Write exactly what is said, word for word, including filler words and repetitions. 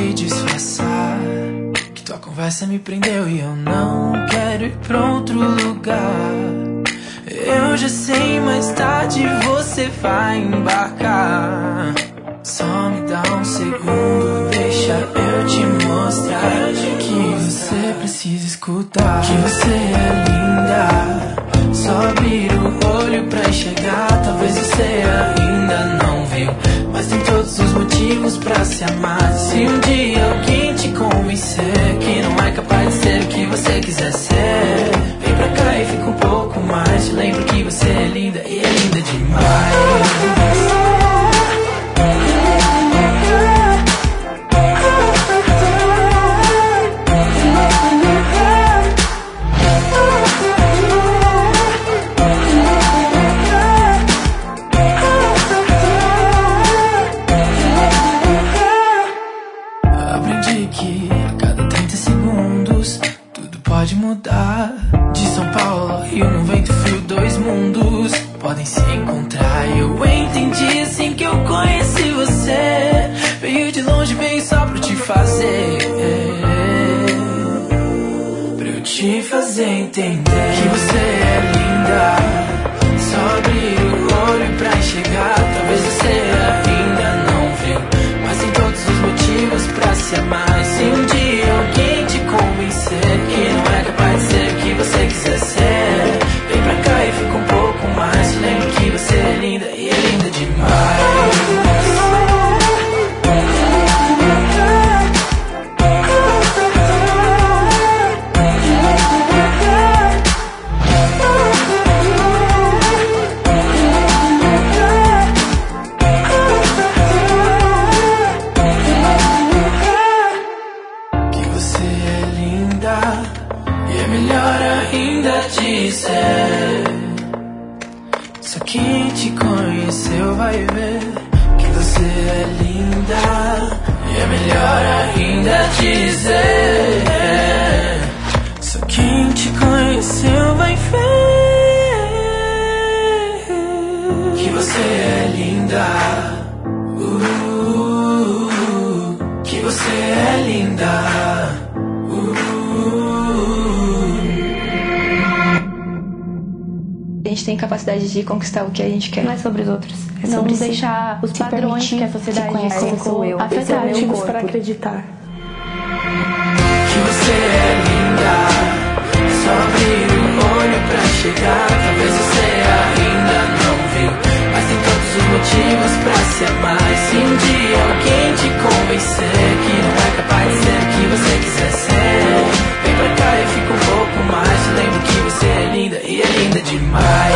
tentei disfarçar que tua conversa me prendeu e eu não quero ir pra outro lugar. Eu já sei, mais tarde você vai embarcar. Só me dá um segundo, deixa eu te mostrar que você precisa escutar. Que você é linda, só abrir o olho pra enxergar. Talvez você ainda não viu, mas tem todos os motivos pra se amar. Se um dia alguém te convencer que não é capaz de ser o que você quiser ser, vem pra cá e fica um pouco mais. Te lembro que você é linda e é linda demais. Que a cada trinta segundos tudo pode mudar. De São Paulo ao Rio, num vento frio, dois mundos podem se encontrar. Eu entendi assim que eu conheci você. Veio de longe, veio só pra te fazer, pra eu te fazer entender que você é linda. Só abrir o olho pra enxergar. Talvez você ainda não viu, mas tem todos os motivos pra se amar. Se um dia alguém te convencer que não é capaz de ser o que você quiser ser, vem pra cá e fica um pouco mais. Te lembro que você é linda e é linda demais. E é melhor ainda dizer, só quem te conheceu vai ver que você é linda. E é melhor ainda dizer, só quem te conheceu vai ver que você é linda. uh, Que você é linda. A gente tem capacidade de conquistar o que a gente quer. Não é sobre os outros. É Não sobre deixar os padrões que a sociedade colocou eu, afetar meu motivos corpo. para acreditar. Que você é linda, só abrir o olho pra chegar. Talvez você ainda não viu, mas tem todos os motivos pra se amar. E se um dia alguém te convencer que não é capaz de ser o que você quiser ser, vem pra cá e fica um pouco mais. Te lembro que você é linda e é linda demais.